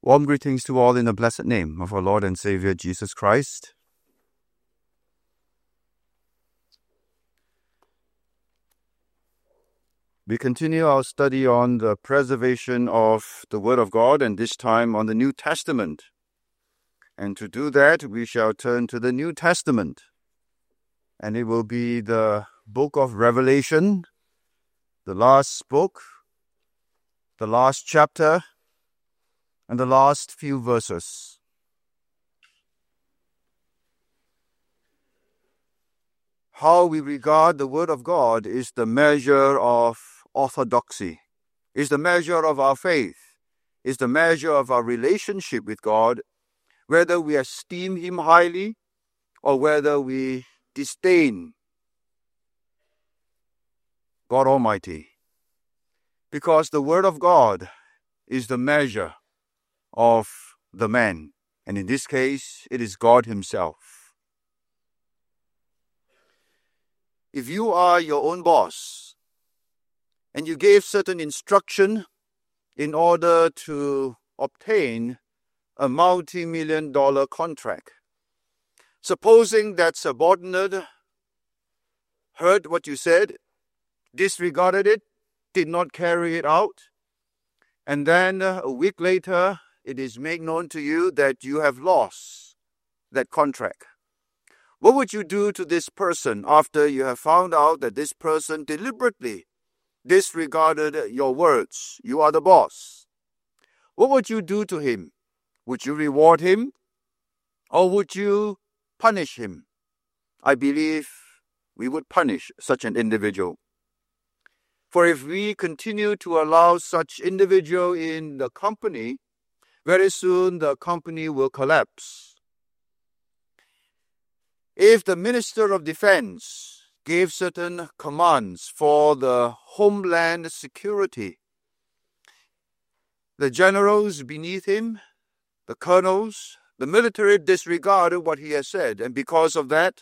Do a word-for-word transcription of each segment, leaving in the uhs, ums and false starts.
Warm greetings to all in the blessed name of our Lord and Savior Jesus Christ. We continue our study on the preservation of the Word of God, and this time on the New Testament. And to do that, we shall turn to the New Testament. And it will be the book of Revelation, the last book, the last chapter, and the last few verses. How we regard the Word of God is the measure of orthodoxy, is the measure of our faith, is the measure of our relationship with God, whether we esteem Him highly or whether we disdain God Almighty. Because the Word of God is the measure of the man, and in this case, it is God Himself. If you are your own boss, and you gave certain instruction in order to obtain a multi-million dollar contract, supposing that subordinate heard what you said, disregarded it, did not carry it out, and then a week later, it is made known to you that you have lost that contract. What would you do to this person after you have found out that this person deliberately disregarded your words? You are the boss. What would you do to him? Would you reward him or would you punish him? I believe we would punish such an individual. For if we continue to allow such individual in the company, very soon the company will collapse. If the Minister of Defense gave certain commands for the homeland security, the generals beneath him, the colonels, the military disregarded what he has said, and because of that,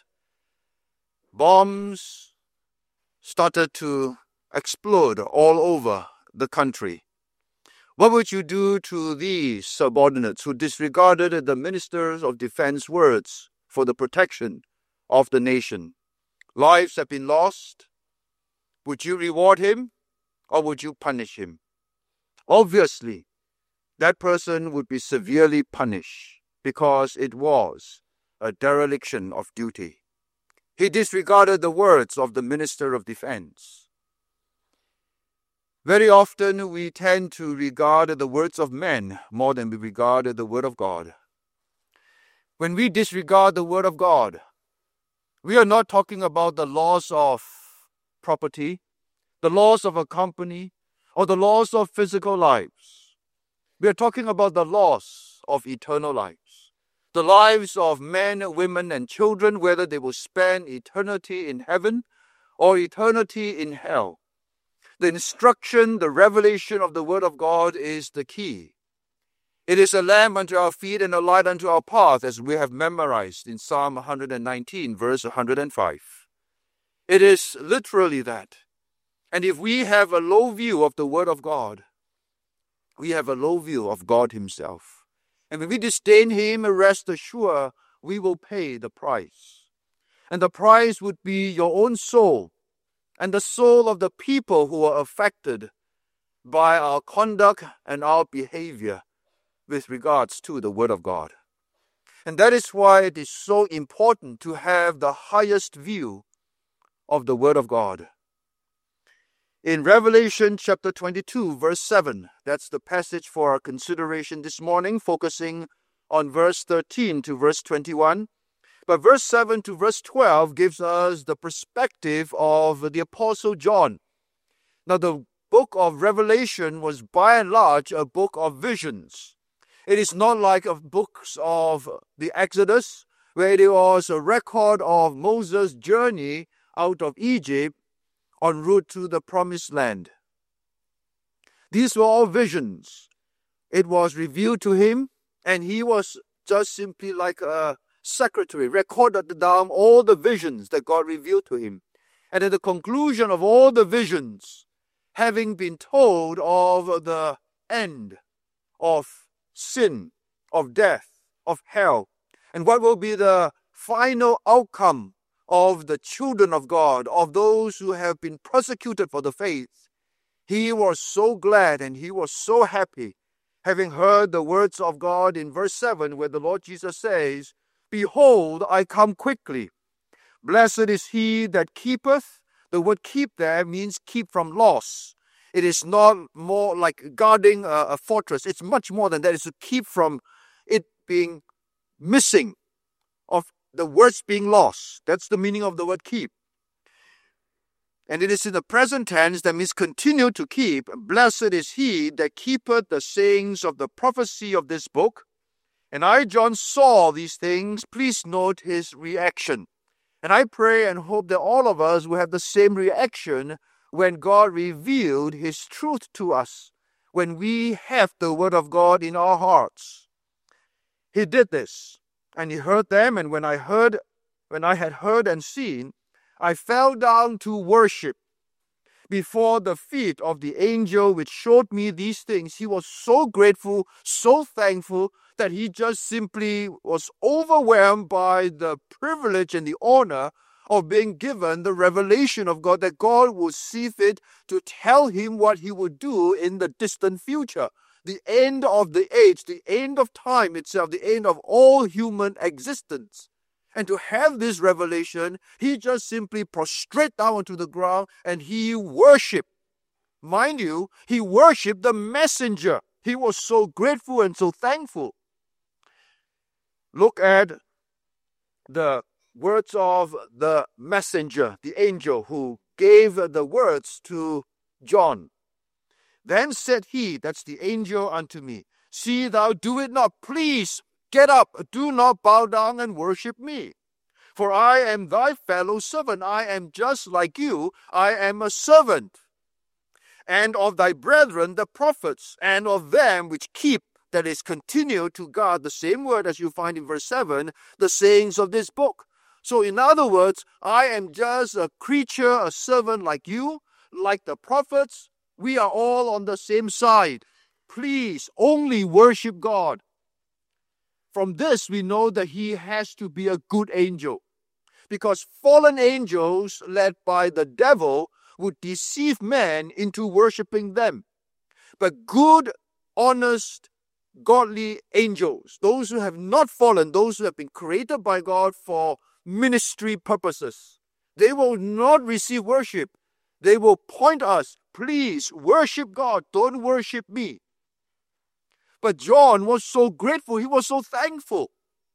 bombs started to explode all over the country. What would you do to these subordinates who disregarded the Ministers of Defense words for the protection of the nation? Lives have been lost. Would you reward him or would you punish him? Obviously, that person would be severely punished because it was a dereliction of duty. He disregarded the words of the Minister of Defense. Very often we tend to regard the words of men more than we regard the Word of God. When we disregard the Word of God, we are not talking about the loss of property, the loss of a company, or the loss of physical lives. We are talking about the loss of eternal lives. The lives of men, women, and children, whether they will spend eternity in heaven or eternity in hell. The instruction, the revelation of the Word of God is the key. It is a lamp unto our feet and a light unto our path, as we have memorized in Psalm one nineteen, verse one hundred five. It is literally that. And if we have a low view of the Word of God, we have a low view of God Himself. And when we disdain Him, rest assured, we will pay the price. And the price would be your own soul and the soul of the people who are affected by our conduct and our behavior with regards to the Word of God. And that is why it is so important to have the highest view of the Word of God. In Revelation chapter twenty-two, verse seven, that's the passage for our consideration this morning, focusing on verse thirteen to verse twenty-one. But verse seven to verse twelve gives us the perspective of the Apostle John. Now, the book of Revelation was by and large a book of visions. It is not like the books of the Exodus, where it was a record of Moses' journey out of Egypt en route to the promised land. These were all visions. It was revealed to him, and he was just simply like a secretary, recorded down all the visions that God revealed to him. And at the conclusion of all the visions, having been told of the end of sin, of death, of hell, and what will be the final outcome of the children of God, of those who have been persecuted for the faith. He was so glad and he was so happy, having heard the words of God in verse seven, where the Lord Jesus says, "Behold, I come quickly. Blessed is he that keepeth." The word keep there means keep from loss. It is not more like guarding a, a fortress. It's much more than that. It's to keep from it being missing, of the words being lost. That's the meaning of the word keep. And it is in the present tense, that means continue to keep. Blessed is he that keepeth the sayings of the prophecy of this book. And I, John, saw these things. Please note his reaction. And I pray and hope that all of us will have the same reaction when God revealed his truth to us, when we have the word of God in our hearts. He did this, and he heard them, and when I heard, when I had heard and seen, I fell down to worship before the feet of the angel which showed me these things. He was so grateful, so thankful, that he just simply was overwhelmed by the privilege and the honor of being given the revelation of God, that God would see fit to tell him what he would do in the distant future. The end of the age, the end of time itself, the end of all human existence. And to have this revelation, he just simply prostrate down onto the ground and he worshiped. Mind you, he worshiped the messenger. He was so grateful and so thankful. Look at the words of the messenger, the angel who gave the words to John. Then said he, that's the angel, unto me, "See thou do it not. Please get up, do not bow down and worship me. For I am thy fellow servant. I am just like you. I am a servant. And of thy brethren the prophets, and of them which keep," that is, continue to guard, the same word as you find in verse seven, "the sayings of this book." So in other words, I am just a creature, a servant like you, like the prophets. We are all on the same side. Please only worship God. From this, we know that he has to be a good angel, because fallen angels led by the devil would deceive man into worshiping them. But good, honest, godly angels, those who have not fallen, those who have been created by God for ministry purposes, they will not receive worship. They will point us, "Please worship God, don't worship me." But John was so grateful, he was so thankful.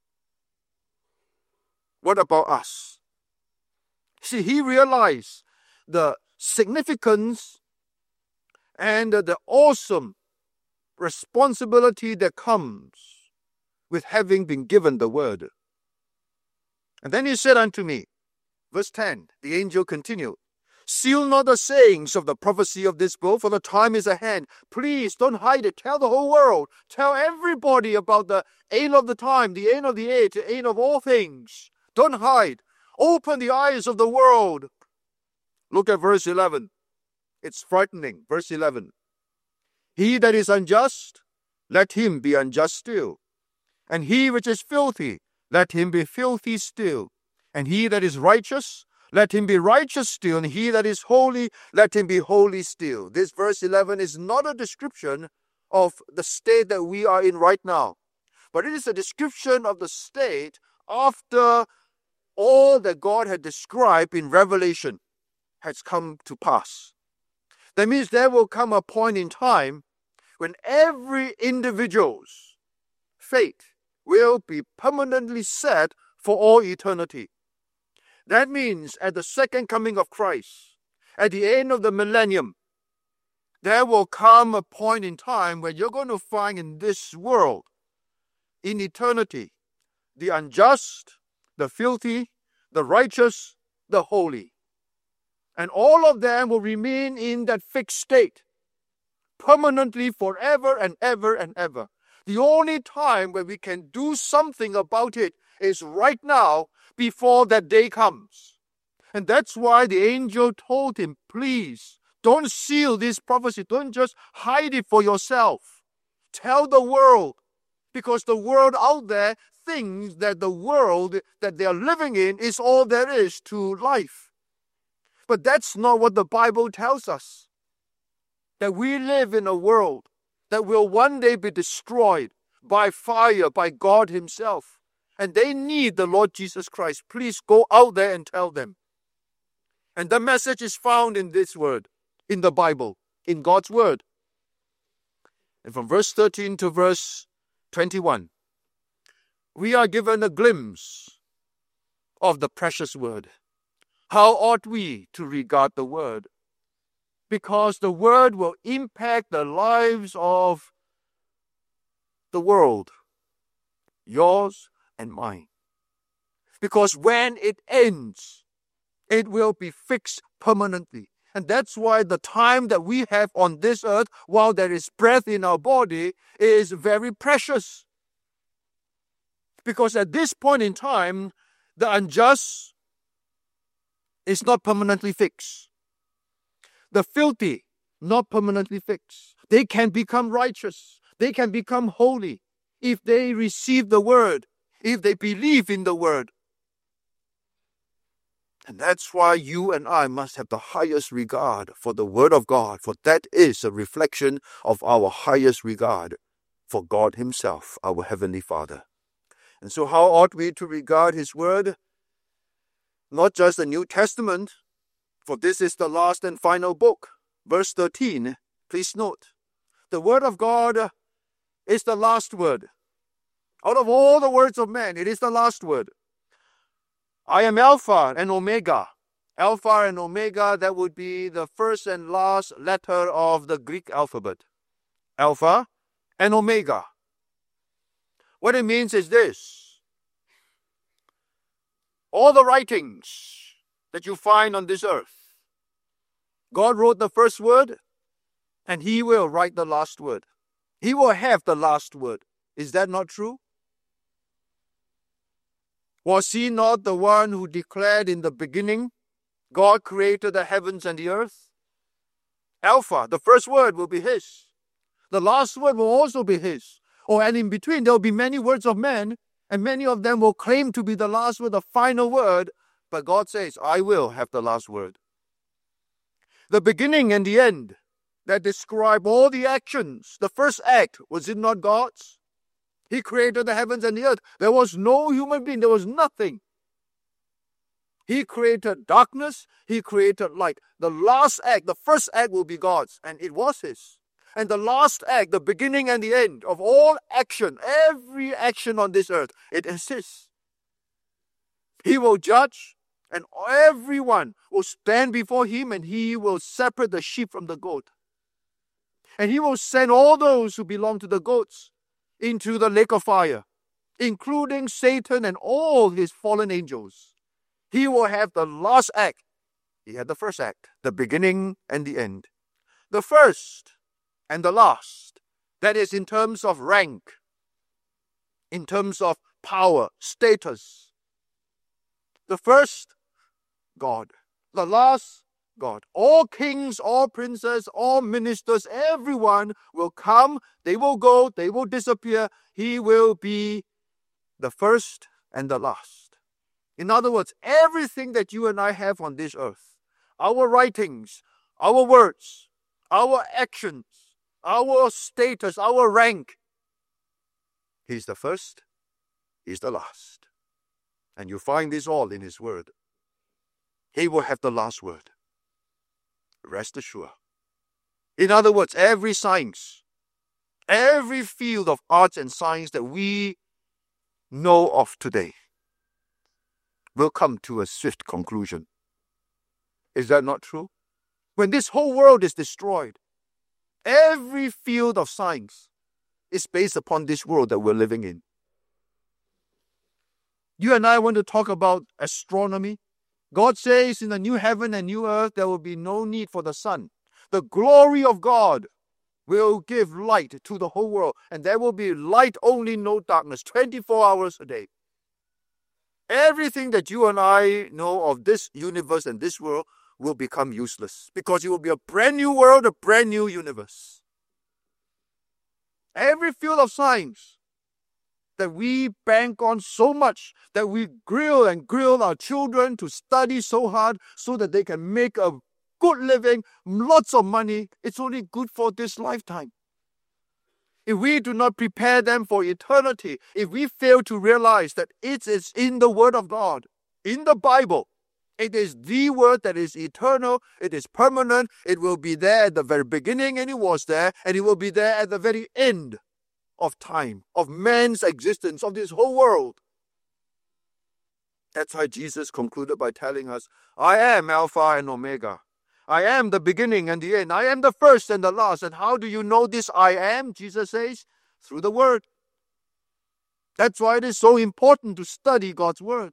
What about us? See, he realized the significance and the awesome responsibility that comes with having been given the word. And then he said unto me, verse ten, the angel continued, "Seal not the sayings of the prophecy of this book, for the time is at hand." Please don't hide it. Tell the whole world. Tell everybody about the end of the time, the end of the age, the end of all things. Don't hide. Open the eyes of the world. Look at verse eleven. It's frightening. Verse eleven. "He that is unjust, let him be unjust still. And he which is filthy, let him be filthy still. And he that is righteous, let him be righteous still. And he that is holy, let him be holy still." This verse eleven is not a description of the state that we are in right now, but it is a description of the state after all that God had described in Revelation has come to pass. That means there will come a point in time when every individual's fate will be permanently set for all eternity. That means at the second coming of Christ, at the end of the millennium, there will come a point in time where you're going to find in this world, in eternity, the unjust, the filthy, the righteous, the holy. And all of them will remain in that fixed state, permanently, forever and ever and ever. The only time when we can do something about it is right now, before that day comes. And that's why the angel told him, "Please, don't seal this prophecy. Don't just hide it for yourself. Tell the world. Because the world out there thinks that the world that they are living in is all there is to life. But that's not what the Bible tells us. That we live in a world that will one day be destroyed by fire, by God himself. And they need the Lord Jesus Christ. Please go out there and tell them. And the message is found in this word, in the Bible, in God's word. And from verse thirteen to verse twenty-one, we are given a glimpse of the precious word. How ought we to regard the word? Because the word will impact the lives of the world, yours and mine. Because when it ends, it will be fixed permanently. And that's why the time that we have on this earth, while there is breath in our body, is very precious. Because at this point in time, the unjust is not permanently fixed. The filthy, not permanently fixed. They can become righteous. They can become holy if they receive the word, if they believe in the word. And that's why you and I must have the highest regard for the word of God, for that is a reflection of our highest regard for God himself, our Heavenly Father. And so how ought we to regard his word? Not just the New Testament, for this is the last and final book. Verse thirteen, please note, the word of God is the last word. Out of all the words of man, it is the last word. I am Alpha and Omega. Alpha and Omega, that would be the first and last letter of the Greek alphabet. Alpha and Omega. What it means is this. All the writings that you find on this earth, God wrote the first word, and he will write the last word. He will have the last word. Is that not true? Was he not the one who declared in the beginning, God created the heavens and the earth? Alpha, the first word will be his. The last word will also be his. Oh, and in between there will be many words of men, and many of them will claim to be the last word, the final word. But God says, I will have the last word. The beginning and the end that describe all the actions. The first act, was it not God's? He created the heavens and the earth. There was no human being. There was nothing. He created darkness. He created light. The last act, the first act will be God's, and it was his. And the last act, the beginning and the end of all action, every action on this earth, it is his. He will judge, and everyone will stand before him, and he will separate the sheep from the goat. And he will send all those who belong to the goats into the lake of fire, including Satan and all his fallen angels. He will have the last act. He had the first act, the beginning and the end. The first and the last, that is in terms of rank, in terms of power, status. The first, God. The last, God. All kings, all princes, all ministers, everyone will come, they will go, they will disappear. He will be the first and the last. In other words, everything that you and I have on this earth, our writings, our words, our actions, our status, our rank, he's the first, he's the last. And you find this all in his word. He will have the last word. Rest assured. In other words, every science, every field of arts and science that we know of today will come to a swift conclusion. Is that not true? When this whole world is destroyed, every field of science is based upon this world that we're living in. You and I want to talk about astronomy. God says in the new heaven and new earth, there will be no need for the sun. The glory of God will give light to the whole world. And there will be light only, no darkness, twenty-four hours a day. Everything that you and I know of this universe and this world will become useless. Because it will be a brand new world, a brand new universe. Every field of science that we bank on so much, that we grill and grill our children to study so hard so that they can make a good living, lots of money. It's only good for this lifetime. If we do not prepare them for eternity, if we fail to realize that it is in the Word of God, in the Bible, it is the Word that is eternal, it is permanent, it will be there at the very beginning, and it was there, and it will be there at the very end of time, of man's existence, of this whole world. That's why Jesus concluded by telling us, I am Alpha and Omega. I am the beginning and the end. I am the first and the last. And how do you know this I am? Jesus says, through the Word. That's why it is so important to study God's Word.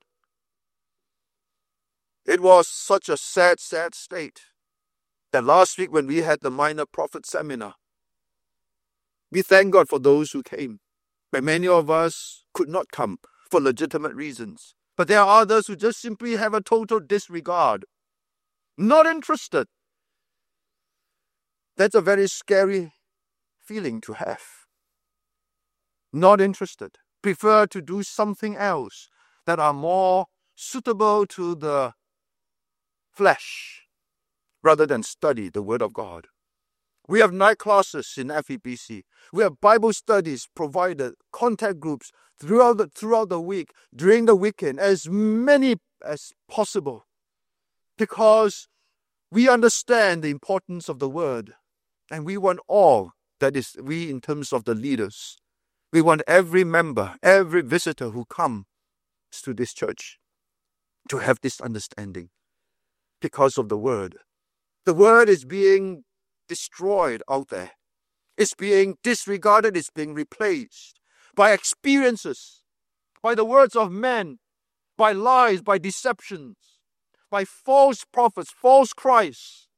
It was such a sad, sad state that last week when we had the Minor Prophet Seminar, we thank God for those who came. But many of us could not come for legitimate reasons. But there are others who just simply have a total disregard. Not interested. That's a very scary feeling to have. Not interested. Prefer to do something else that are more suitable to the flesh rather than study the Word of God. We have night classes in F E B C. We have Bible studies provided, contact groups throughout the, throughout the week, during the weekend, as many as possible. Because we understand the importance of the Word. And we want all, that is, we in terms of the leaders, we want every member, every visitor who comes to this church to have this understanding. Because of the Word. The Word is being destroyed out there. It's being disregarded, it's being replaced by experiences, by the words of men, by lies, by deceptions, by false prophets, false Christs.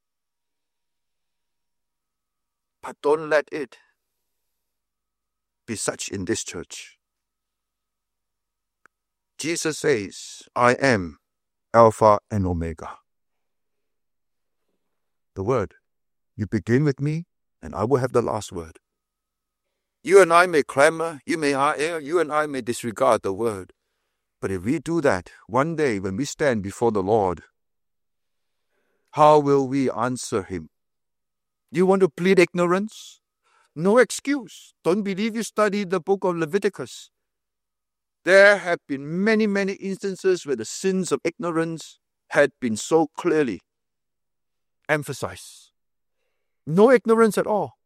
But don't let it be such in this church. Jesus says, I am Alpha and Omega. The Word. You begin with me, and I will have the last word. You and I may clamor, you may you and I may disregard the Word. But if we do that, one day when we stand before the Lord, how will we answer Him? Do you want to plead ignorance? No excuse. Don't believe you studied the book of Leviticus. There have been many, many instances where the sins of ignorance had been so clearly emphasized. No ignorance at all.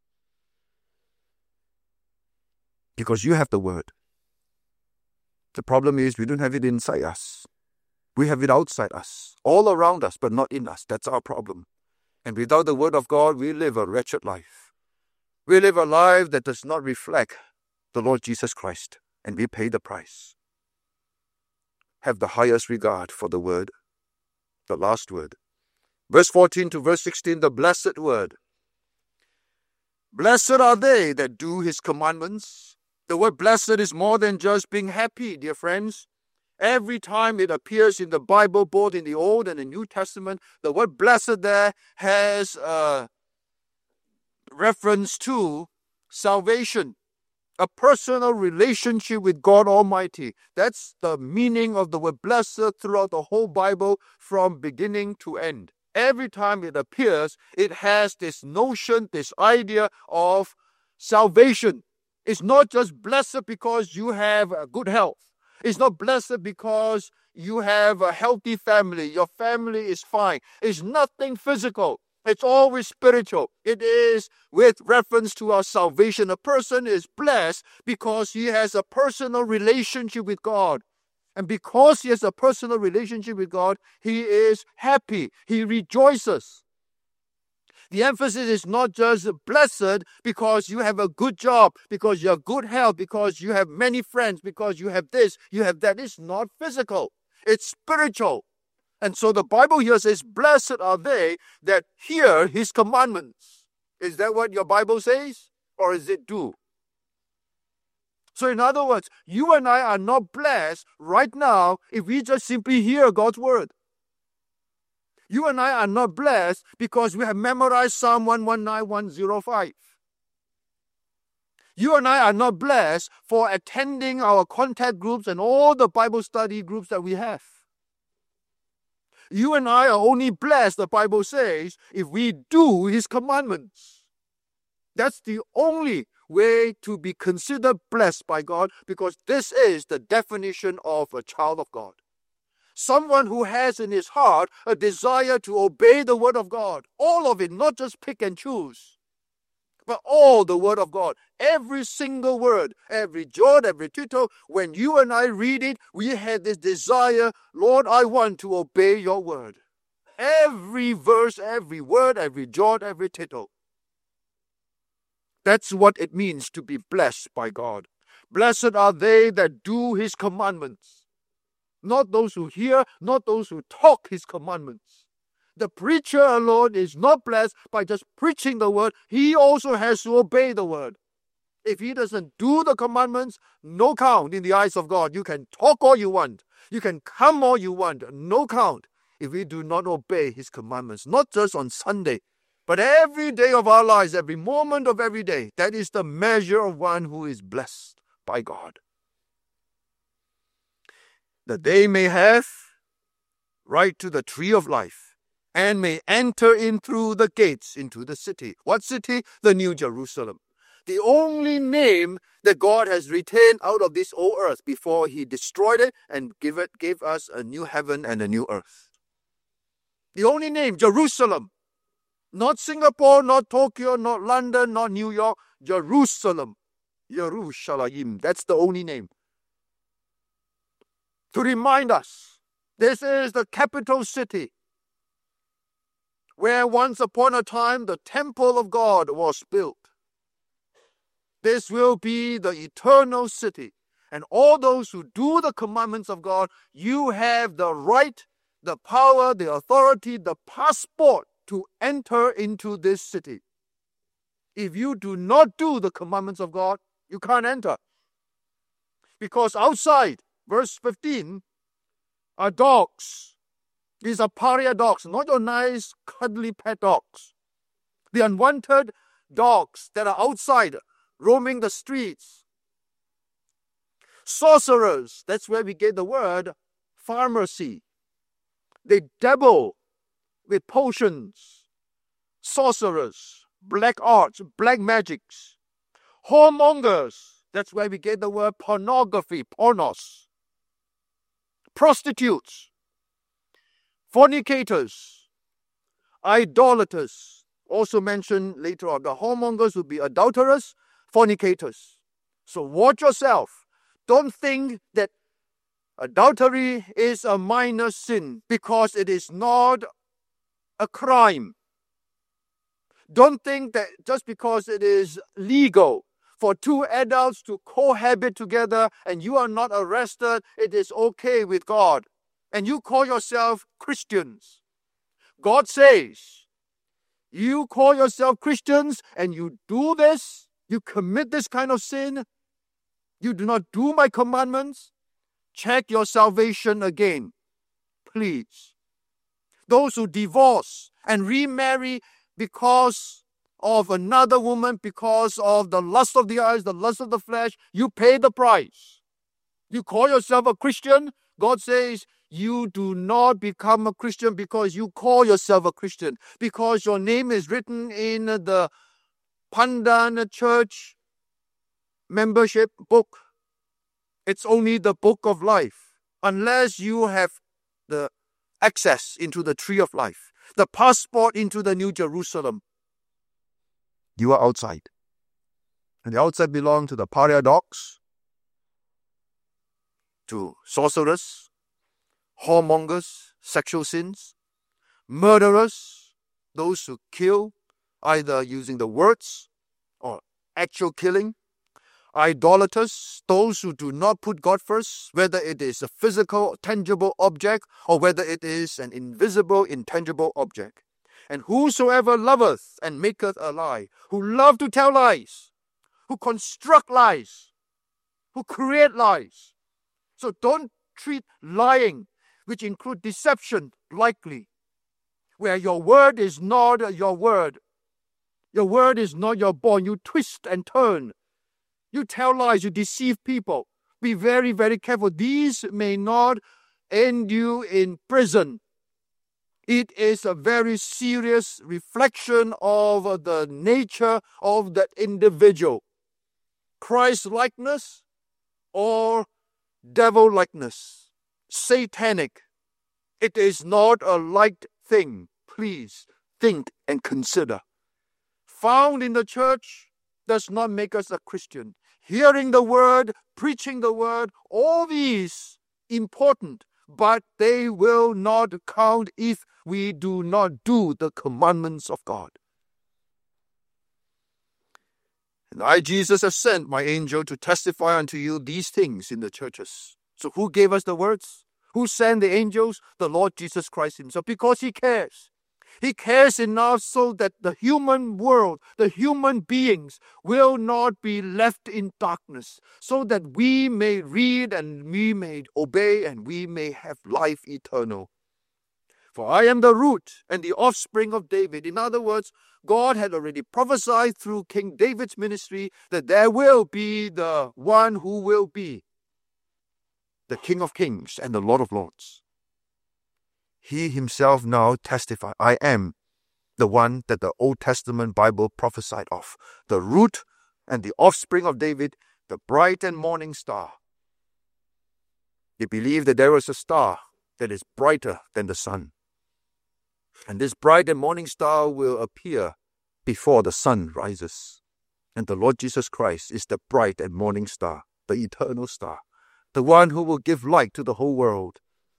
Because you have the Word. The problem is we don't have it inside us. We have it outside us, all around us, but not in us. That's our problem. And without the Word of God, we live a wretched life. We live a life that does not reflect the Lord Jesus Christ, and we pay the price. Have the highest regard for the Word, the last word. Verse fourteen to verse sixteen, the blessed word. Blessed are they that do His commandments. The word blessed is more than just being happy, dear friends. Every time it appears in the Bible, both in the Old and the New Testament, the word blessed there has a reference to salvation, a personal relationship with God Almighty. That's the meaning of the word blessed throughout the whole Bible from beginning to end. Every time it appears, it has this notion, this idea of salvation. It's not just blessed because you have good health. It's not blessed because you have a healthy family. Your family is fine. It's nothing physical. It's always spiritual. It is with reference to our salvation. A person is blessed because he has a personal relationship with God. And because he has a personal relationship with God, he is happy. He rejoices. The emphasis is not just blessed because you have a good job, because you have good health, because you have many friends, because you have this, you have that. It's not physical. It's spiritual. And so the Bible here says, blessed are they that hear His commandments. Is that what your Bible says? Or is it do? So in other words, you and I are not blessed right now if we just simply hear God's word. You and I are not blessed because we have memorized Psalm one nineteen, one oh five. You and I are not blessed for attending our contact groups and all the Bible study groups that we have. You and I are only blessed, the Bible says, if we do His commandments. That's the only way to be considered blessed by God, because this is the definition of a child of God. Someone who has in his heart a desire to obey the word of God. All of it, not just pick and choose, but all the word of God. Every single word, every jot, every tittle. When you and I read it, we have this desire, Lord, I want to obey your word. Every verse, every word, every jot, every tittle. That's what it means to be blessed by God. Blessed are they that do His commandments. Not those who hear, not those who talk His commandments. The preacher alone is not blessed by just preaching the word. He also has to obey the word. If he doesn't do the commandments, no count in the eyes of God. You can talk all you want. You can come all you want. No count if we do not obey His commandments. Not just on Sunday, but every day of our lives, every moment of every day. That is the measure of one who is blessed by God. That they may have right to the tree of life and may enter in through the gates into the city. What city? The New Jerusalem. The only name that God has retained out of this old earth before He destroyed it and give it, gave us a new heaven and a new earth. The only name, Jerusalem. Not Singapore, not Tokyo, not London, not New York. Jerusalem. Yerushalayim. That's the only name. To remind us, this is the capital city where once upon a time the temple of God was built. This will be the eternal city. And all those who do the commandments of God, you have the right, the power, the authority, the passport to enter into this city. If you do not do the commandments of God, you can't enter. Because outside, verse fifteen, are dogs. These are pariah dogs, not your nice, cuddly pet dogs. The unwanted dogs that are outside, roaming the streets. Sorcerers, that's where we get the word pharmacy. They dabble with potions. Sorcerers, black arts, black magics. Whoremongers, that's where we get the word pornography, pornos. Prostitutes, fornicators, idolaters, also mentioned later on. The whoremongers will be adulterers, fornicators. So watch yourself. Don't think that adultery is a minor sin, because it is not a crime. Don't think that just because it is legal for two adults to cohabit together and you are not arrested, it is okay with God. And you call yourself Christians. God says, you call yourself Christians and you do this, you commit this kind of sin, you do not do my commandments, check your salvation again, please. Those who divorce and remarry because of another woman, because of the lust of the eyes, the lust of the flesh, you pay the price. You call yourself a Christian, God says you do not become a Christian because you call yourself a Christian, because your name is written in the Pandan Church membership book. It's only the book of life. Unless you have the access into the tree of life, the passport into the New Jerusalem, you are outside. And the outside belong to the pariah dogs, to sorcerers, whoremongers, sexual sins, murderers, those who kill either using the words or actual killing, idolaters, those who do not put God first, whether it is a physical, tangible object or whether it is an invisible, intangible object. And whosoever loveth and maketh a lie, who love to tell lies, who construct lies, who create lies. So don't treat lying, which include deception, lightly, where your word is not your word. Your word is not your bond. You twist and turn You tell lies, you deceive people. Be very, very careful. These may not end you in prison. It is a very serious reflection of the nature of that individual. Christ-likeness or devil-likeness. Satanic. It is not a light thing. Please think and consider. Found in the church does not make us a Christian. Hearing the word, preaching the word, all these important, but they will not count if we do not do the commandments of God. And I, Jesus, have sent my angel to testify unto you these things in the churches. So who gave us the words? Who sent the angels? The Lord Jesus Christ himself, because he cares. He cares enough so that the human world, the human beings will not be left in darkness, so that we may read and we may obey and we may have life eternal. For I am the root and the offspring of David. In other words, God had already prophesied through King David's ministry that there will be the one who will be the King of Kings and the Lord of Lords. He himself now testifies, I am the one that the Old Testament Bible prophesied of, the root and the offspring of David, the bright and morning star. They believe that there is a star that is brighter than the sun. And this bright and morning star will appear before the sun rises. And the Lord Jesus Christ is the bright and morning star, the eternal star, the one who will give light to the whole world.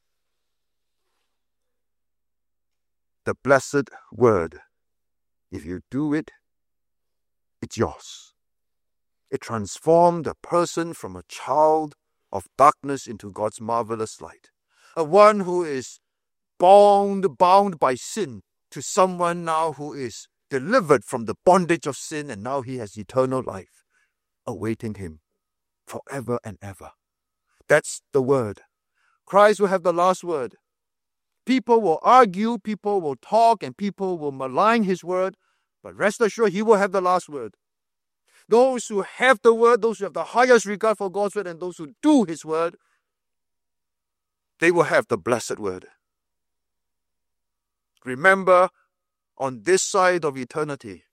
The blessed word, if you do it, it's yours. It transformed a person from a child of darkness into God's marvelous light. A one who is bound, bound by sin, to someone now who is delivered from the bondage of sin, and now he has eternal life awaiting him forever and ever. That's the word. Christ will have the last word. People will argue, people will talk, and people will malign his word, but rest assured he will have the last word. Those who have the word, those who have the highest regard for God's word, and those who do his word, they will have the blessed word. Remember, on this side of eternity,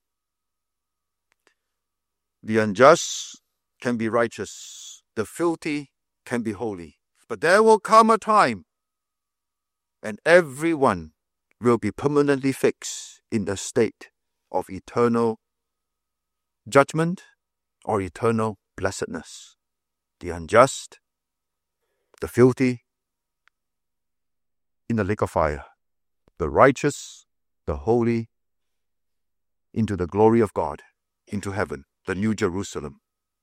the unjust can be righteous, the filthy can be holy. But there will come a time, and everyone will be permanently fixed in the state of eternal judgment or eternal blessedness. The unjust, the filthy, in the lake of fire. The righteous, the holy, into the glory of God, into heaven, the New Jerusalem.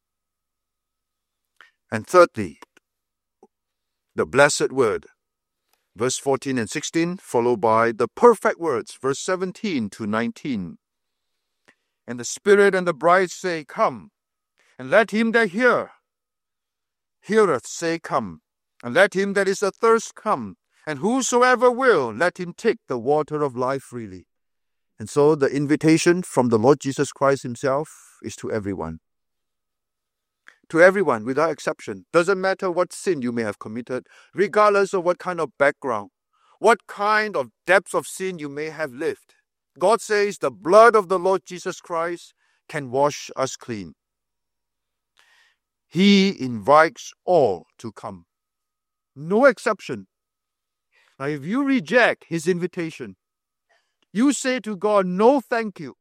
And thirdly, the blessed word, verse fourteen and sixteen, followed by the perfect words, verse seventeen to nineteen. And the Spirit and the bride say, Come, and let him that hear, heareth say, Come, and let him that is athirst come, and whosoever will, let him take the water of life freely. And so the invitation from the Lord Jesus Christ himself is to everyone. To everyone, without exception. Doesn't matter what sin you may have committed, regardless of what kind of background, what kind of depths of sin you may have lived. God says the blood of the Lord Jesus Christ can wash us clean. He invites all to come. No exception. Now, if you reject his invitation, you say to God, no thank you.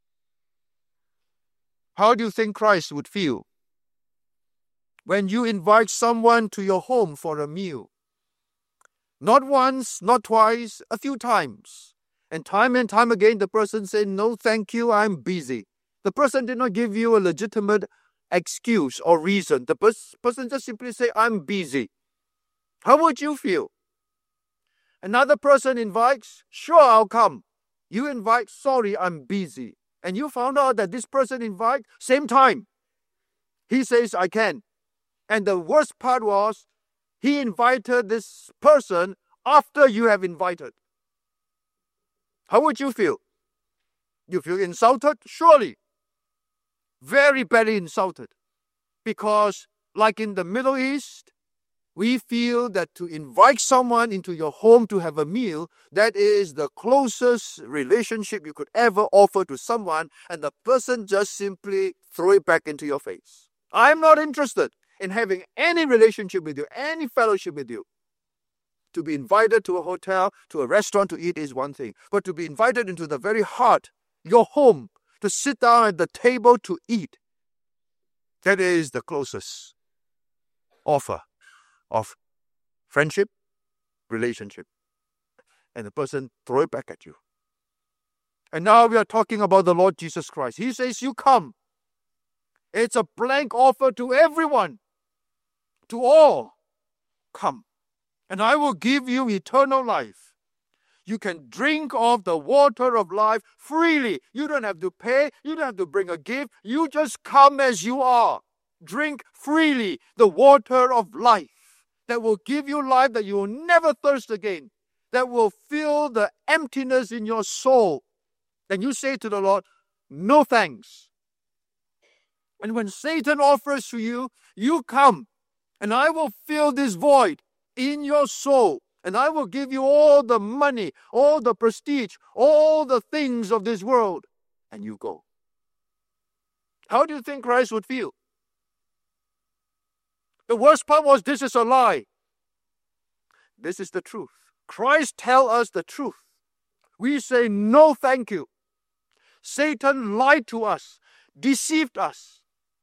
How do you think Christ would feel when you invite someone to your home for a meal? Not once, not twice, a few times. And time and time again, the person said, no thank you, I'm busy. The person did not give you a legitimate excuse or reason. The pers- person just simply say, I'm busy. How would you feel? Another person invites, sure, I'll come. You invite, sorry, I'm busy. And you found out that this person invite, same time. He says, I can. And the worst part was, he invited this person after you have invited. How would you feel? You feel insulted? Surely. Very badly insulted. Because like in the Middle East, we feel that to invite someone into your home to have a meal, that is the closest relationship you could ever offer to someone, and the person just simply throw it back into your face. I'm not interested in having any relationship with you, any fellowship with you. To be invited to a hotel, to a restaurant to eat is one thing, but to be invited into the very heart, your home, to sit down at the table to eat, that is the closest offer of friendship, relationship. And the person throw it back at you. And now we are talking about the Lord Jesus Christ. He says, you come. It's a blank offer to everyone, to all. Come, and I will give you eternal life. You can drink of the water of life freely. You don't have to pay. You don't have to bring a gift. You just come as you are. Drink freely the water of life that will give you life, that you will never thirst again, that will fill the emptiness in your soul. Then you say to the Lord, no thanks. And when Satan offers to you, you come, and I will fill this void in your soul, and I will give you all the money, all the prestige, all the things of this world, and you go. How do you think Christ would feel? The worst part was, this is a lie. This is the truth. Christ tells us the truth. We say, no thank you. Satan lied to us, deceived us,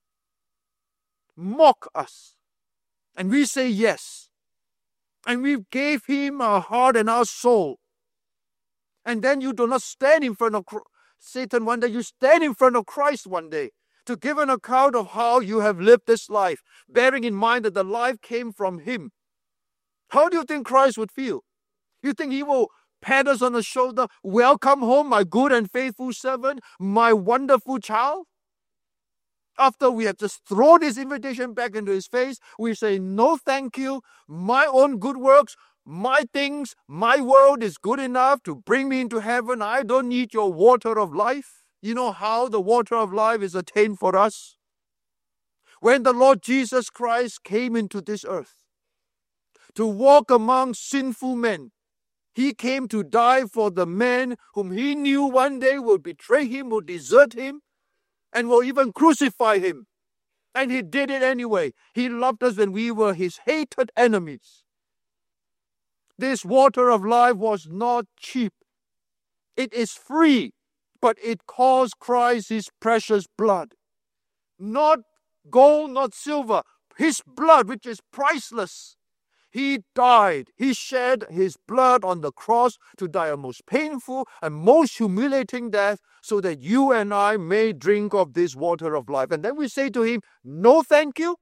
mocked us. And we say yes. And we gave him our heart and our soul. And then you do not stand in front of Satan one day. You stand in front of Christ one day to give an account of how you have lived this life, bearing in mind that the life came from him. How do you think Christ would feel? You think he will pat us on the shoulder, welcome home, my good and faithful servant, my wonderful child? After we have just thrown his invitation back into his face, we say, no thank you, my own good works, my things, my world is good enough to bring me into heaven. I don't need your water of life. You know how the water of life is attained for us? When the Lord Jesus Christ came into this earth to walk among sinful men, he came to die for the men whom he knew one day would betray him, would desert him, and will even crucify him. And he did it anyway. He loved us when we were his hated enemies. This water of life was not cheap. It is free, but it cost Christ his precious blood. Not gold, not silver. His blood, which is priceless. He died. He shed his blood on the cross to die a most painful and most humiliating death so that you and I may drink of this water of life. And then we say to him, no thank you.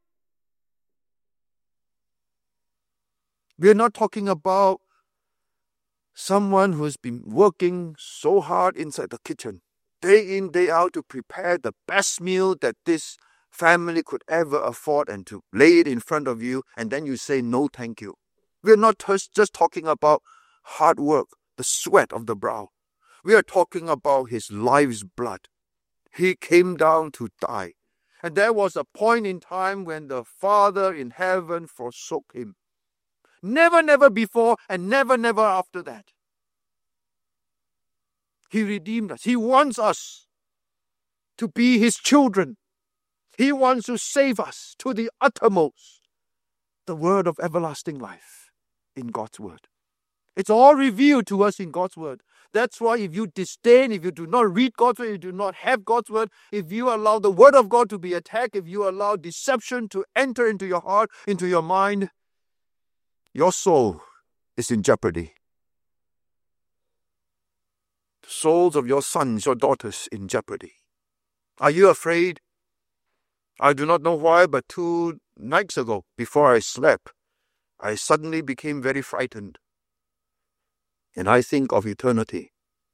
We're not talking about someone who's been working so hard inside the kitchen, day in, day out, to prepare the best meal that this family could ever afford and to lay it in front of you, and then you say no thank you. We're not just talking about hard work, the sweat of the brow. We are talking about his life's blood. He came down to die. And there was a point in time when the Father in heaven forsook him. Never, never before and never, never after that. He redeemed us. He wants us to be his children. He wants to save us to the uttermost. The word of everlasting life in God's word. It's all revealed to us in God's word. That's why if you disdain, if you do not read God's word, you do not have God's word, if you allow the word of God to be attacked, if you allow deception to enter into your heart, into your mind, your soul is in jeopardy. The souls of your sons, your daughters in jeopardy. Are you afraid? I do not know why, but two nights ago, before I slept, I suddenly became very frightened. And I think of eternity.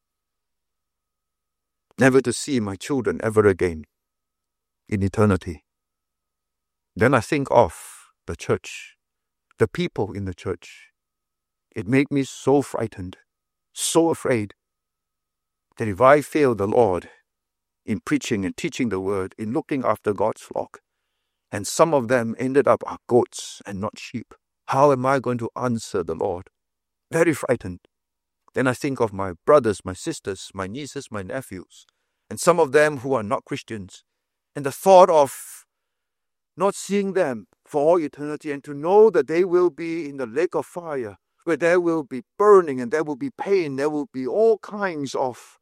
Never to see my children ever again in eternity. Then I think of the church, the people in the church. It made me so frightened, so afraid, that if I fail the Lord in preaching and teaching the word, in looking after God's flock, And some of them ended up are goats and not sheep. How am I going to answer the Lord? Very frightened. Then I think of my brothers, my sisters, my nieces, my nephews, and some of them who are not Christians. And the thought of not seeing them for all eternity and to know that they will be in the lake of fire, where there will be burning and there will be pain, there will be all kinds of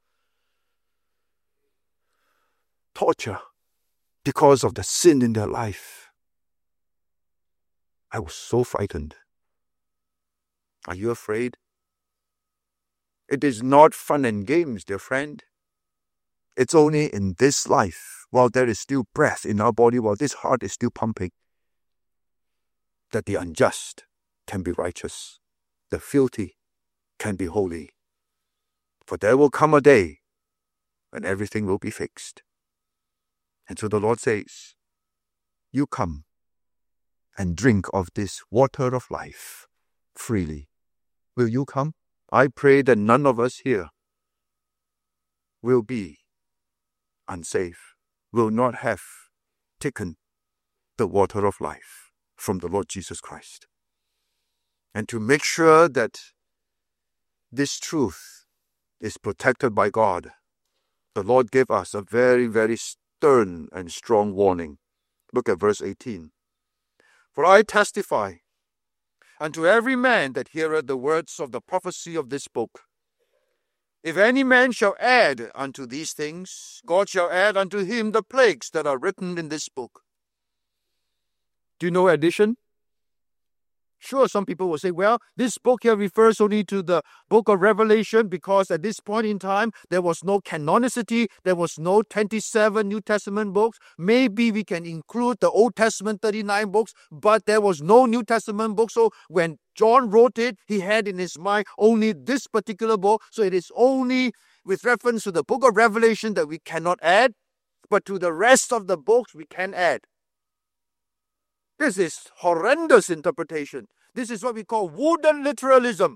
torture because of the sin in their life. I was so frightened. Are you afraid? It is not fun and games, dear friend. It's only in this life, while there is still breath in our body, while this heart is still pumping, that the unjust can be righteous, the filthy can be holy. For there will come a day when everything will be fixed. And so the Lord says, you come and drink of this water of life freely. Will you come? I pray that none of us here will be unsafe, will not have taken the water of life from the Lord Jesus Christ. And to make sure that this truth is protected by God, the Lord gave us a very, very stern and strong warning. Look at verse eighteen. For I testify unto every man that heareth the words of the prophecy of this book, if any man shall add unto these things, God shall add unto him the plagues that are written in this book. Do you know addition? Sure, some people will say, well, this book here refers only to the book of Revelation because at this point in time, there was no canonicity, there was no twenty-seven New Testament books. Maybe we can include the Old Testament thirty-nine books, but there was no New Testament book. So when John wrote it, he had in his mind only this particular book. So it is only with reference to the book of Revelation that we cannot add, but to the rest of the books we can add. This is horrendous interpretation. This is what we call wooden literalism.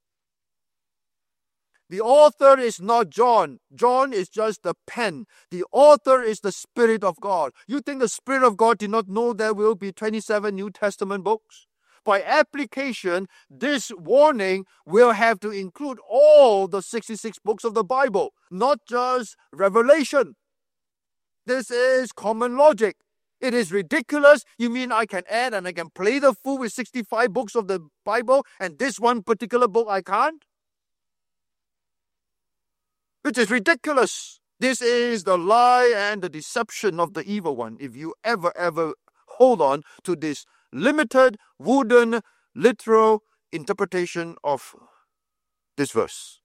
The author is not John. John is just the pen. The author is the Spirit of God. You think the Spirit of God did not know there will be twenty-seven New Testament books? By application, this warning will have to include all the sixty-six books of the Bible, not just Revelation. This is common logic. It is ridiculous. You mean I can add and I can play the fool with sixty-five books of the Bible and this one particular book I can't? Which is ridiculous. This is the lie and the deception of the evil one. If you ever, ever hold on to this limited, wooden, literal interpretation of this verse.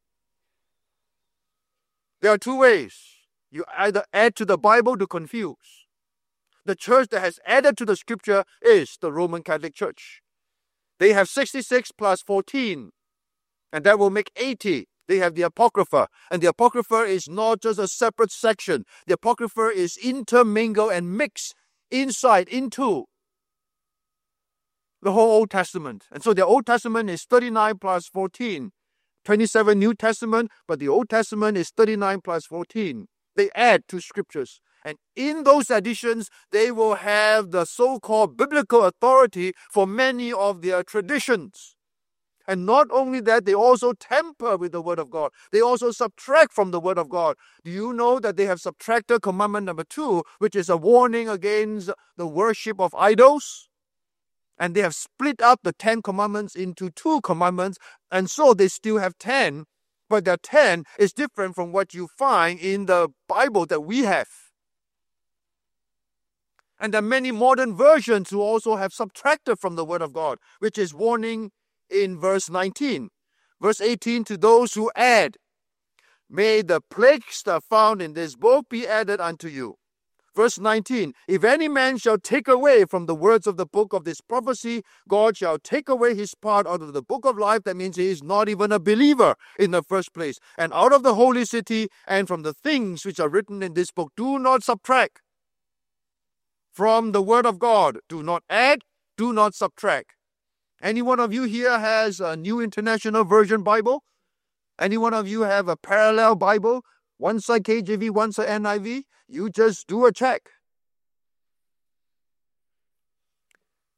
There are two ways. You either add to the Bible to confuse. The church that has added to the scripture is the Roman Catholic Church. They have sixty-six plus fourteen, and that will make eighty. They have the Apocrypha, and the Apocrypha is not just a separate section. The Apocrypha is intermingled and mixed inside into the whole Old Testament. And so the Old Testament is thirty-nine plus fourteen. twenty-seven New Testament, but the Old Testament is thirty-nine plus fourteen. They add to scriptures. And in those additions, they will have the so-called biblical authority for many of their traditions. And not only that, they also tamper with the Word of God. They also subtract from the Word of God. Do you know that they have subtracted commandment number two, which is a warning against the worship of idols? And they have split up the Ten Commandments into two commandments, and so they still have ten. But their ten is different from what you find in the Bible that we have. And there are many modern versions who also have subtracted from the Word of God, which is warning in verse nineteen. Verse eighteen, to those who add, may the plagues that are found in this book be added unto you. Verse nineteen, if any man shall take away from the words of the book of this prophecy, God shall take away his part out of the book of life. That means he is not even a believer in the first place. And out of the holy city and from the things which are written in this book. Do not subtract from the word of God. Do not add, do not subtract. Any one of you here has a New International Version Bible? Any one of you have a parallel Bible? One side K J V, one side N I V? You just do a check.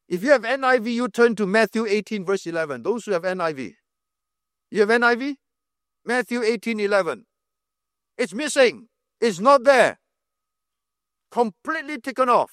If you have N I V, you turn to Matthew eighteen, verse eleven. Those who have N I V. You have N I V? Matthew eighteen, eleven. It's missing. It's not there. Completely taken off.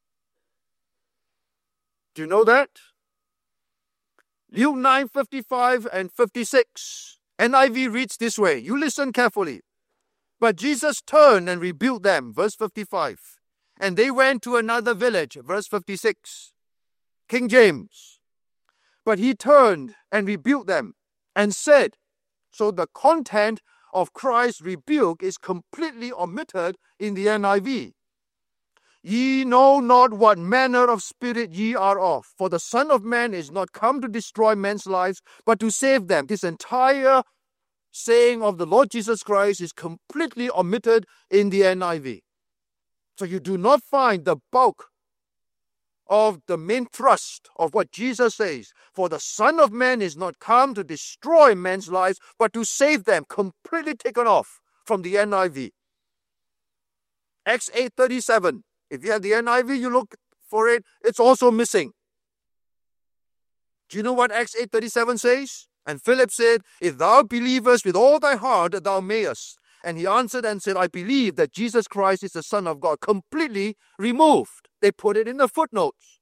Do you know that? Luke nine, fifty-five and fifty-six. N I V reads this way. You listen carefully. But Jesus turned and rebuked them, verse fifty-five. And they went to another village, verse fifty-six. King James. But he turned and rebuked them and said, so the content of Christ's rebuke is completely omitted in the N I V. Ye know not what manner of spirit ye are of, for the Son of Man is not come to destroy men's lives, but to save them. This entire saying of the Lord Jesus Christ is completely omitted in the N I V. So you do not find the bulk of the main thrust of what Jesus says. For the Son of Man is not come to destroy men's lives, but to save them. Completely taken off from the N I V. Acts eight thirty-seven. If you have the N I V, you look for it. It's also missing. Do you know what Acts eight thirty-seven says? And Philip said, if thou believest with all thy heart, thou mayest. And he answered and said, I believe that Jesus Christ is the Son of God. Completely removed. They put it in the footnotes.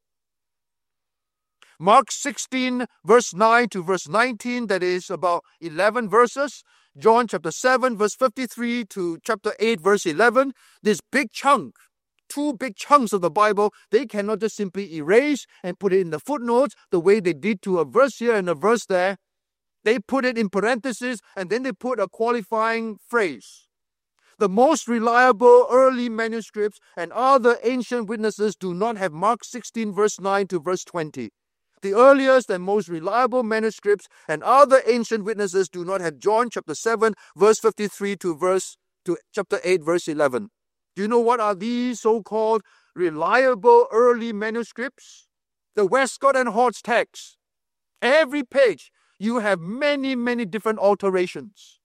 Mark sixteen, verse nine to verse nineteen, that is about eleven verses. John chapter seven, verse fifty-three to chapter eight, verse eleven. This big chunk, two big chunks of the Bible, they cannot just simply erase and put it in the footnotes the way they did to a verse here and a verse there. They put it in parentheses and then they put a qualifying phrase. The most reliable early manuscripts and other ancient witnesses do not have Mark sixteen, verse nine to verse twenty. The earliest and most reliable manuscripts and other ancient witnesses do not have John chapter seven, verse fifty-three to verse to chapter eight, verse eleven. Do you know what are these so-called reliable early manuscripts? The Westcott and Hort text. Every page, you have many, many different alterations.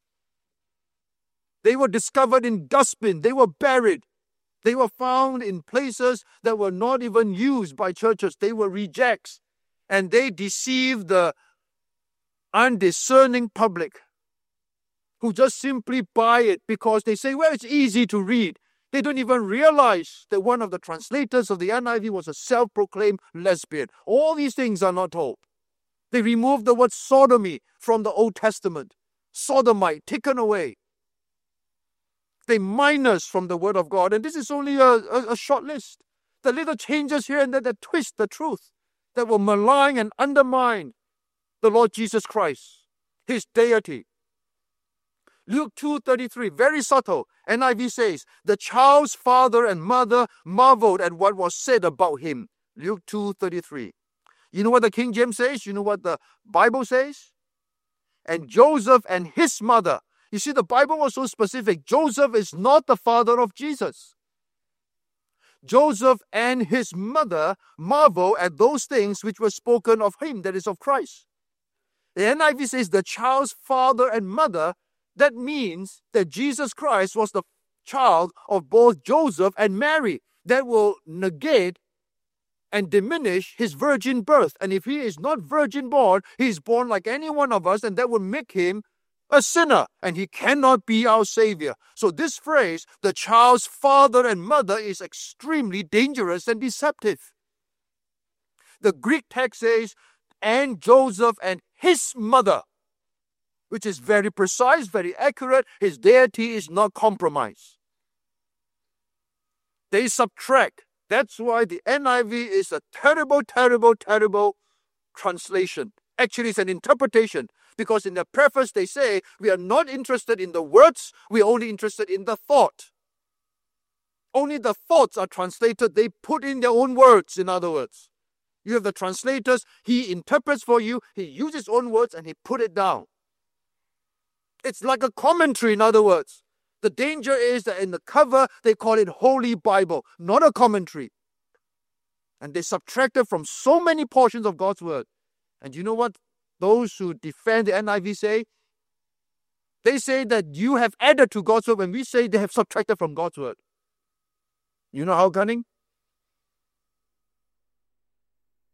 They were discovered in dustbin. They were buried. They were found in places that were not even used by churches. They were rejects. And they deceived the undiscerning public who just simply buy it because they say, well, it's easy to read. They don't even realize that one of the translators of the N I V was a self-proclaimed lesbian. All these things are not told. They removed the word sodomy from the Old Testament. Sodomite, taken away. They minus from the Word of God. And this is only a, a, a short list. The little changes here and there that twist the truth, that will malign and undermine the Lord Jesus Christ, His deity. Luke two thirty-three, very subtle. N I V says, the child's father and mother marveled at what was said about him. Luke two thirty-three. You know what the King James says? You know what the Bible says? And Joseph and his mother. You see, the Bible was so specific. Joseph is not the father of Jesus. Joseph and his mother marvel at those things which were spoken of him, that is of Christ. The N I V says the child's father and mother. That means that Jesus Christ was the child of both Joseph and Mary. That will negate and diminish his virgin birth. And if he is not virgin born, he is born like any one of us, and that would make him a sinner, and he cannot be our Savior. So this phrase, the child's father and mother, is extremely dangerous and deceptive. The Greek text says, and Joseph and his mother, which is very precise, very accurate. His deity is not compromised. They subtract. That's why the N I V is a terrible, terrible, terrible translation. Actually, it's an interpretation. Because in the preface they say, we are not interested in the words, we are only interested in the thought. Only the thoughts are translated. They put in their own words, in other words. You have the translators, he interprets for you, he uses his own words and he put it down. It's like a commentary, in other words. The danger is that in the cover, they call it Holy Bible, not a commentary. And they subtracted from so many portions of God's word. And you know what those who defend the N I V say? They say that you have added to God's word when we say they have subtracted from God's word. You know how cunning?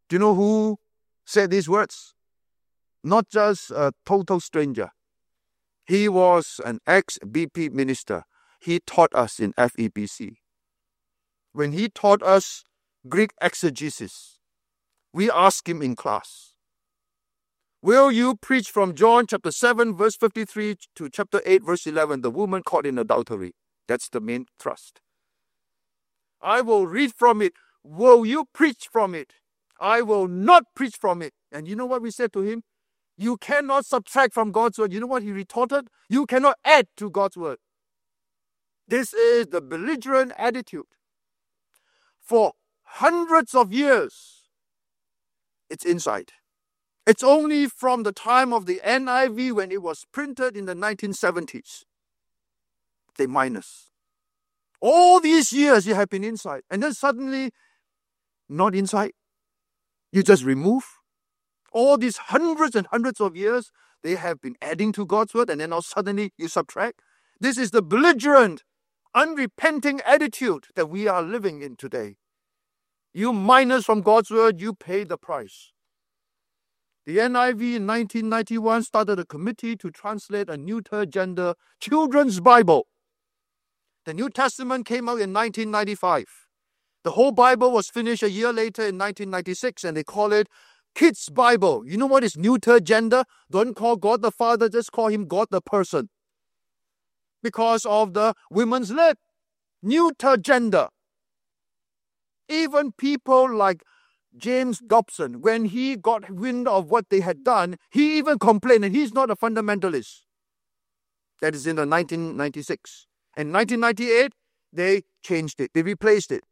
Do you know who said these words? Not just a total stranger. He was an ex-B P minister. He taught us in F E B C. When he taught us Greek exegesis, we asked him in class, will you preach from John chapter seven verse fifty-three to chapter eight verse eleven, the woman caught in adultery? That's the main thrust. I will read from it. Will you preach from it? I will not preach from it. And you know what we said to him? You cannot subtract from God's word. You know what he retorted? You cannot add to God's word. This is the belligerent attitude. For hundreds of years, it's inside. It's only from the time of the N I V when it was printed in the nineteen seventies. They minus. All these years you have been inside. And then suddenly, not inside. You just remove. All these hundreds and hundreds of years, they have been adding to God's word, and then now suddenly you subtract. This is the belligerent, unrepenting attitude that we are living in today. You minus from God's word, you pay the price. The N I V in nineteen ninety-one started a committee to translate a neuter gender children's Bible. The New Testament came out in nineteen ninety-five. The whole Bible was finished a year later in nineteen ninety-six, and they call it Kids Bible. You know what is neuter gender? Don't call God the Father, just call him God the person. Because of the women's lib. Neuter gender. Even people like James Dobson, when he got wind of what they had done, he even complained, and he's not a fundamentalist. That is in the nineteen ninety-six. In nineteen ninety-eight, they changed it. They replaced it.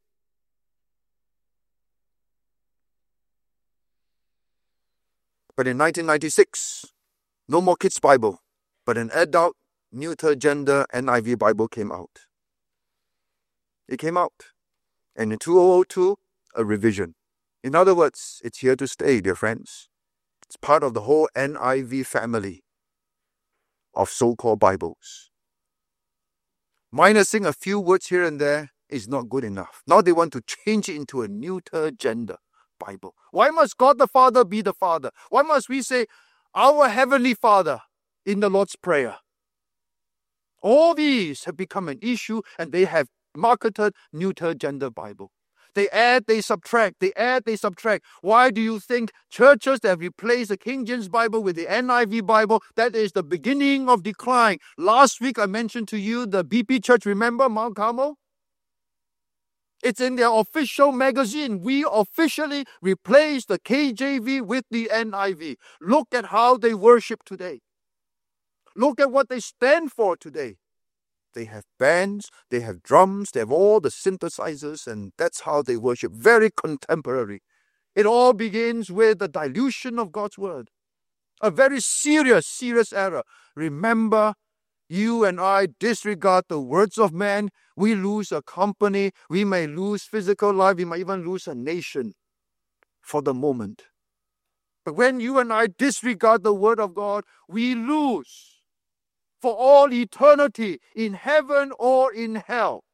But in nineteen ninety-six, no more Kids Bible, but an adult, neuter gender N I V Bible came out. It came out. And in two thousand two, a revision. In other words, it's here to stay, dear friends. It's part of the whole N I V family of so-called Bibles. Minusing a few words here and there is not good enough. Now they want to change it into a neuter gender Bible. Why must God the Father be the Father? Why must we say, our Heavenly Father in the Lord's Prayer? All these have become an issue, and they have marketed neuter gender Bible. They add, they subtract, they add, they subtract. Why do you think churches that have replaced the King James Bible with the N I V Bible, that is the beginning of decline? Last week I mentioned to you the B P Church, remember Mount Carmel? It's in their official magazine. We officially replaced the K J V with the N I V. Look at how they worship today. Look at what they stand for today. They have bands, they have drums, they have all the synthesizers, and that's how they worship. Very contemporary. It all begins with the dilution of God's word. A very serious, serious error. Remember, you and I disregard the words of man, we lose a company, we may lose physical life, we might even lose a nation for the moment. But when you and I disregard the word of God, we lose for all eternity, in heaven or in hell.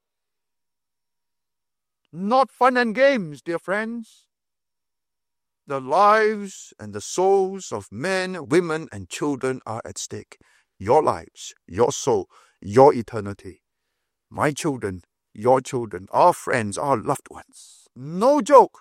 Not fun and games, dear friends. The lives and the souls of men, women, and children are at stake. Your lives, your soul, your eternity. My children, your children, our friends, our loved ones. No joke.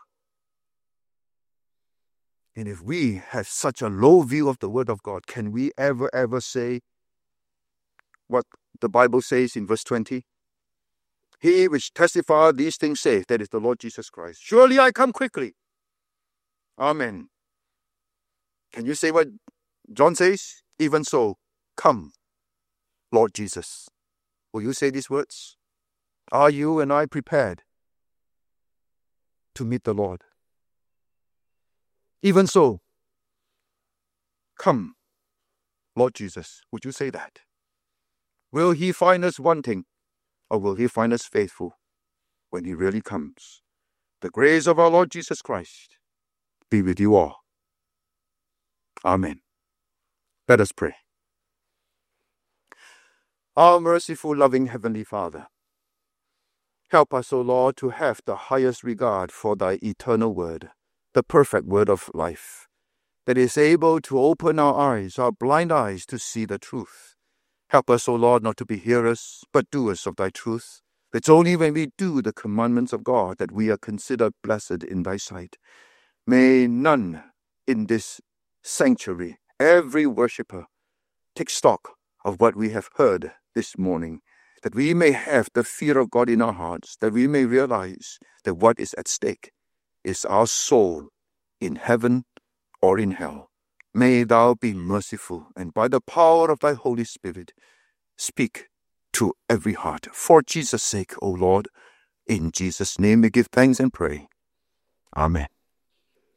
And if we have such a low view of the word of God, can we ever, ever say what the Bible says in verse twenty? He which testifieth these things saith, that is the Lord Jesus Christ, surely I come quickly. Amen. Can you say what John says? Even so, come, Lord Jesus. Will you say these words? Are you and I prepared to meet the Lord? Even so, come, Lord Jesus. Would you say that? Will he find us wanting, or will he find us faithful when he really comes? The grace of our Lord Jesus Christ be with you all. Amen. Let us pray. Our merciful, loving Heavenly Father, help us, O Lord, to have the highest regard for thy eternal word, the perfect word of life that is able to open our eyes, our blind eyes, to see the truth. Help us, O Lord, not to be hearers, but doers of thy truth. It's only when we do the commandments of God that we are considered blessed in thy sight. May none in this sanctuary, every worshipper, take stock of what we have heard this morning, that we may have the fear of God in our hearts, that we may realize that what is at stake is our soul in heaven or in hell. May thou be merciful, and by the power of thy Holy Spirit, speak to every heart. For Jesus' sake, O Lord, in Jesus' name we give thanks and pray. Amen.